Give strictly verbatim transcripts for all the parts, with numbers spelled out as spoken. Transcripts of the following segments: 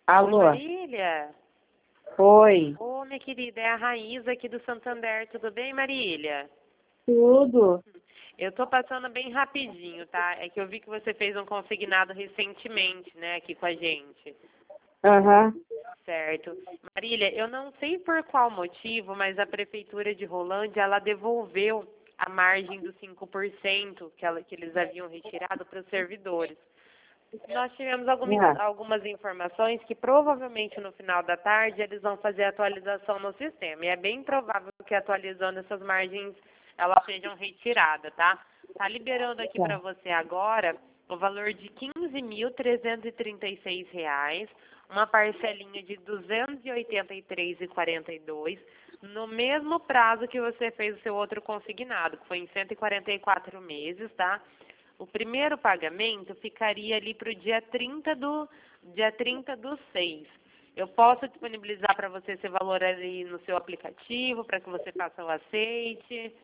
Oi, Alô? Marília. Oi. Ô, minha querida, é a Raíza aqui do Santander. Tudo bem, Marília? Tudo? Eu tô passando bem rapidinho, tá? É que eu vi que você fez um consignado recentemente, né, aqui com a gente. Aham. Certo. Marília, eu não sei por qual motivo, mas a Prefeitura de Rolândia, ela devolveu a margem dos cinco por cento que, ela, que eles haviam retirado para os servidores. Nós tivemos algumas, Ah, algumas informações que provavelmente no final da tarde eles vão fazer a atualização no sistema. E é bem provável que atualizando essas margens elas sejam retiradas, tá? Tá liberando aqui tá. para você agora o valor de quinze mil trezentos e trinta e seis reais, uma parcelinha de duzentos e oitenta e três reais e quarenta e dois, no mesmo prazo que você fez o seu outro consignado, que foi em cento e quarenta e quatro meses, tá? O primeiro pagamento ficaria ali para o dia trinta do, dia trinta do seis. Eu posso disponibilizar para você esse valor ali no seu aplicativo, para que você faça o aceite.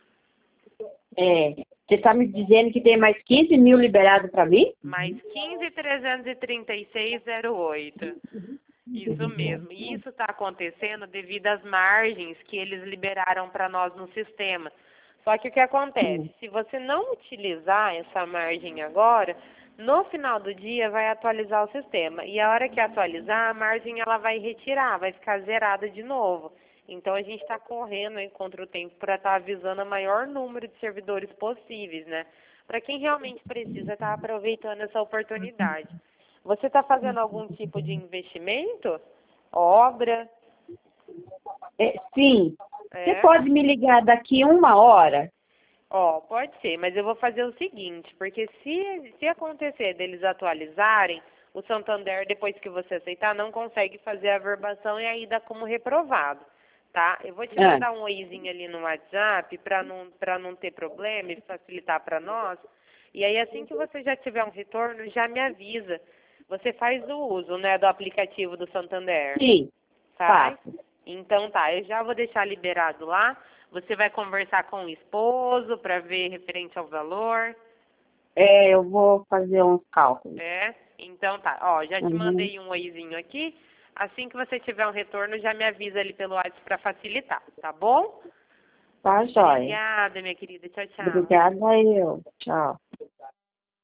É, você está me dizendo que tem mais quinze mil liberado para mim? Mais quinze mil trezentos e trinta e seis reais e zero oito. Isso mesmo. E isso está acontecendo devido às margens que eles liberaram para nós no sistema. Só que o que acontece? Hum. Se você não utilizar essa margem agora, no final do dia vai atualizar o sistema. E a hora que atualizar, a margem ela vai retirar, vai ficar zerada de novo. Então a gente está correndo aí contra o tempo para estar avisando o maior número de servidores possíveis, né? Para quem realmente precisa estar aproveitando essa oportunidade. Você está fazendo algum tipo de investimento? Obra? É, sim. Você É? pode me ligar daqui uma hora? Ó, pode ser, mas eu vou fazer o seguinte, porque se, se acontecer deles atualizarem, o Santander, depois que você aceitar, não consegue fazer a averbação e aí dá como reprovado, tá? Eu vou te Ah, mandar um oizinho ali no WhatsApp para não, para não ter problema e facilitar para nós. E aí, assim que você já tiver um retorno, já me avisa. Você faz o uso, né, do aplicativo do Santander? sim, Faz? faço. Então tá, eu já vou deixar liberado lá. Você vai conversar com o esposo para ver referente ao valor. É, eu vou fazer uns cálculos. É? Então tá. Ó, já te Uhum. mandei um oizinho aqui. Assim que você tiver um retorno, já me avisa ali pelo WhatsApp para facilitar, tá bom? Tá, joia. Obrigada, minha querida. Tchau, tchau. Obrigada eu. Tchau.